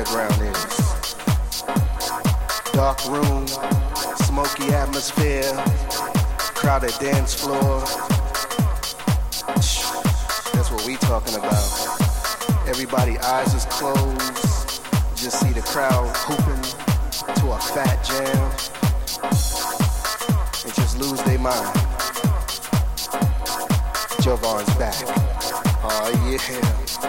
underground is. Dark room, smoky atmosphere, crowded dance floor. That's what we talking about. Everybody eyes is closed. Just see the crowd hooping to a fat jam and just lose their mind. Jovan's back. Oh yeah.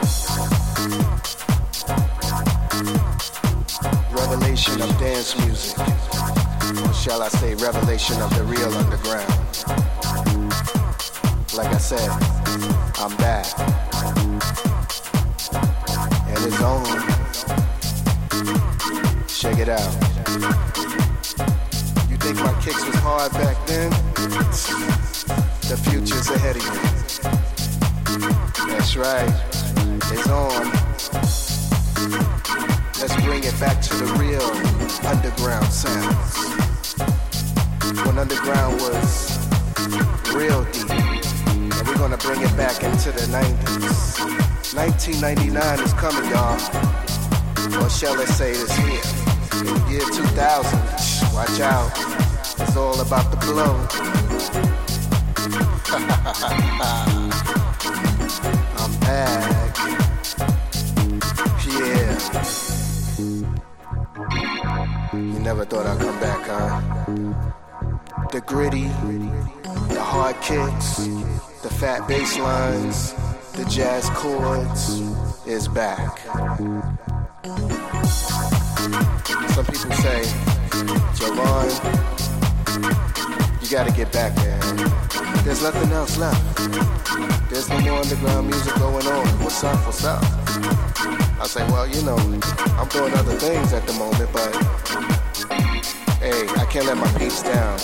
Revelation of dance music. Or shall I say revelation of the real underground. Like I said, I'm back. And it's on. Check it out. You think my kicks was hard back then? The future's ahead of you. That's right. It's on. Let's bring it back to the real underground sounds. When underground was real deep. And we're gonna bring it back into the 90s. 1999 is coming, y'all. Or shall I say it's here. In the year 2000, watch out. It's all about the blow. I'm back. Yeah. You never thought I'd come back, huh? The gritty, the hard kicks, the fat bass lines, the jazz chords is back. Some people say, Jovan, you gotta get back there. There's nothing else left. There's no more underground music going on. What's up, what's up? I say, well, you know, I'm doing other things at the moment, but hey, I can't let my peeps down.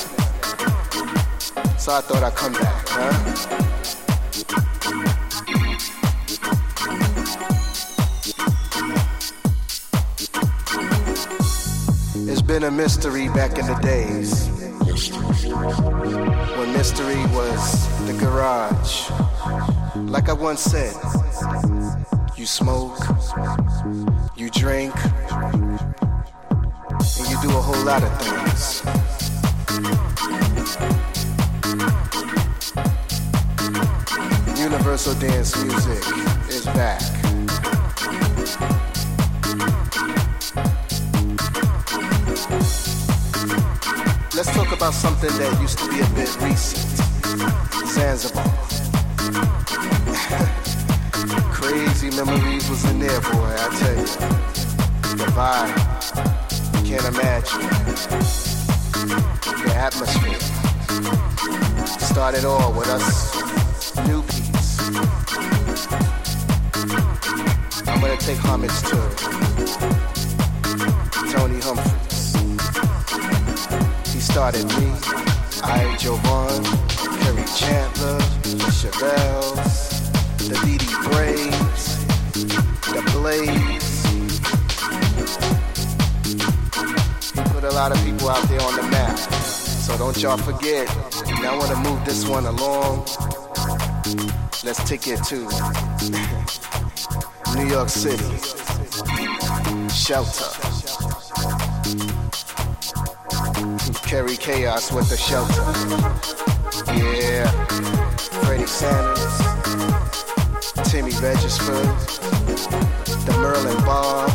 So I thought I'd come back, huh? It's been a mystery back in the days when mystery was the garage. Like I once said, you smoke, you drink, and you do a whole lot of things. Universal dance music is back. Let's talk about something that used to be a bit recent. Zanzibar. Crazy memories was in there, boy, I tell you. The vibe, can't imagine. The atmosphere. Started all with us new peeps. I'm gonna take homage to Tony Humphries. He started me, I, Jovan, Kerry Chandler, the Chevelles, the Dee Dee Braves, the Blaze. He put a lot of people out there on the map. So don't y'all forget. Now I want to move this one along. Let's take it to New York City. Shelter. Carry chaos with the Shelter. Yeah. Freddie Sanders, Timmy Regisford, the Merlin Bob.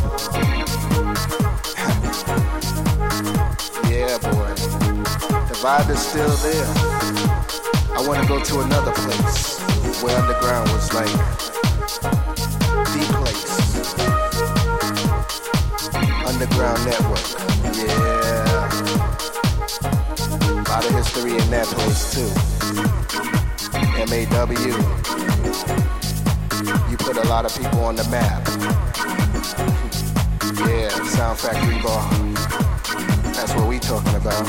Yeah, boy. The vibe is still there. I want to go to another place where underground was like the place. Underground Network. Yeah. A lot of history in that place too. MAW. You put a lot of people on the map. Yeah, Sound Factory Bar. That's what we talking about.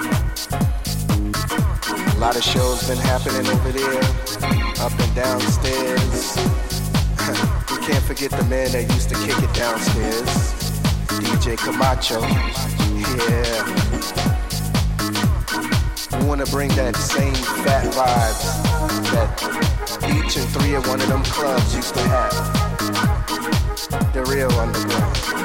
A lot of shows been happening over there, up and downstairs. We can't forget the man that used to kick it downstairs, DJ Camacho. Yeah. We want to bring that same fat vibe that each and three of one of them clubs used to have. The real underground.